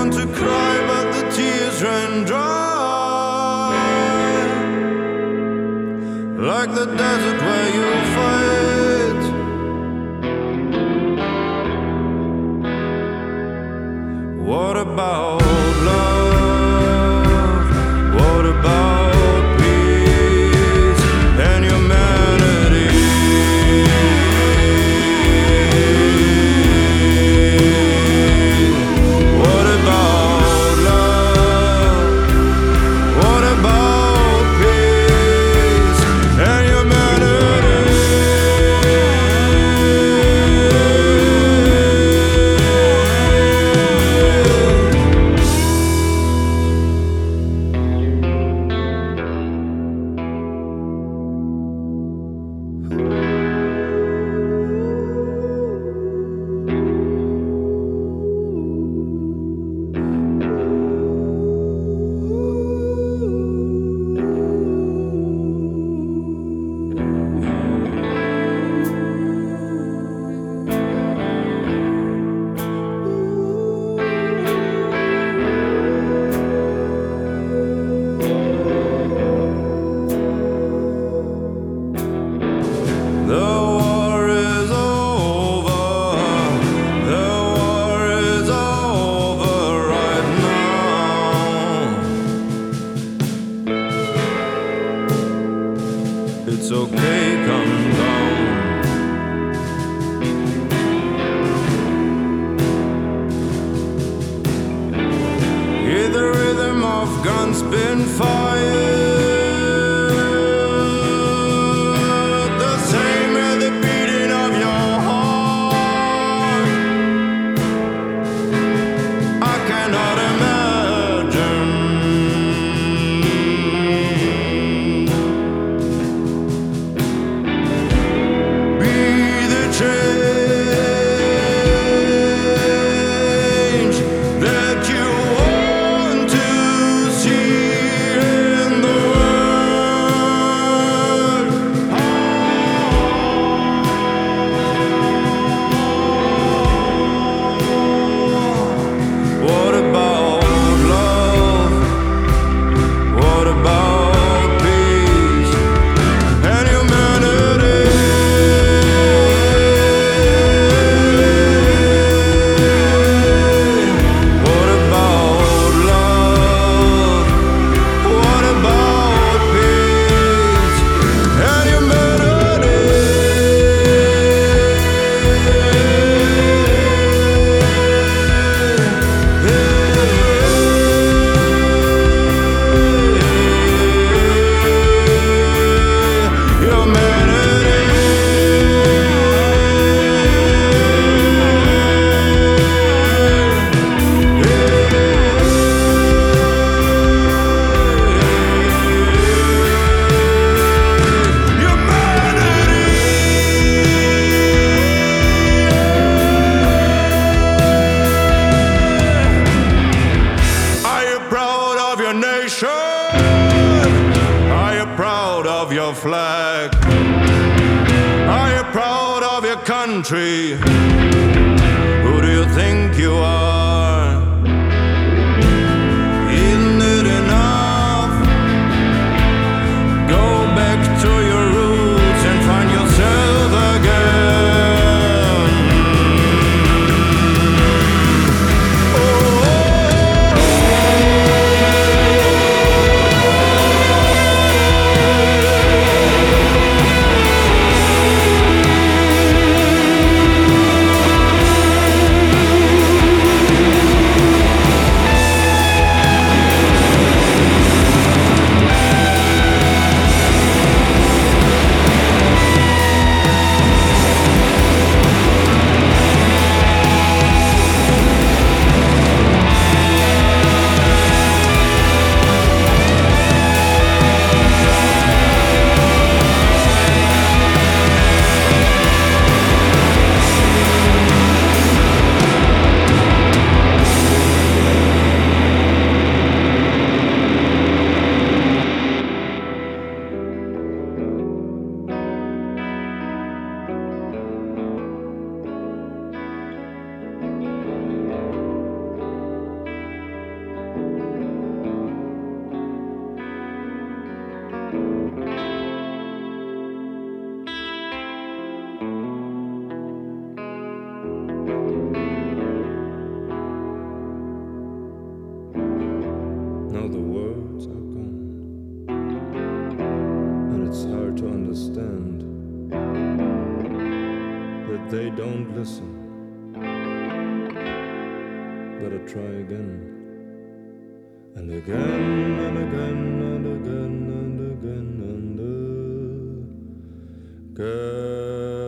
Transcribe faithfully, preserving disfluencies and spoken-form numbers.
want to cry, but the tears ran dry. Like the desert where you fight. What about love? What about peace and humanity? What about love? What about peace and humanity? The war is over. The war is over right now. It's okay, come down. Hear the rhythm of guns been fired. The same as the beating of your heart. I cannot imagine be the change that you want to see in the world. What about love? What about peace and humanity? What about love? What about peace and humanity? Are you proud of your nation? Are you proud of your flag? Are you proud of your country? Who do you think you are? Isn't it enough? Go back to your roots and find yourself again. Now the words are gone, and it's hard to understand that they don't listen. Better try again, and again, and again, and again, and again, and again.